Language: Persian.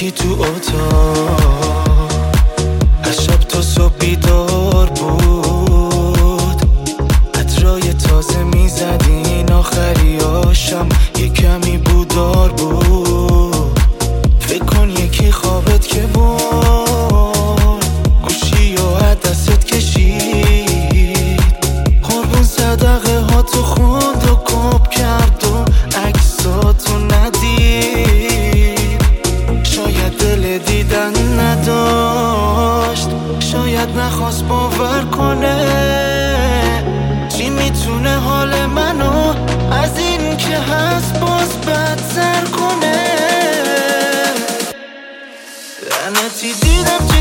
یکی تو اتاق از شب تا صبح بیدار بود، عطرای تازه میزدین، آخریاشم یه کمی بودار بود. فکر کن یکی خوابت که بود، گوشی و عدست کشید، قربون صدقه ها تو خوند و کپ کرد و عکساتو ندید. شاید دل دیدن نداشت، شاید نخواست باور کنه. چی میتونه حال منو از این که هست باز بدتر کنه؟ لعنتی دیدم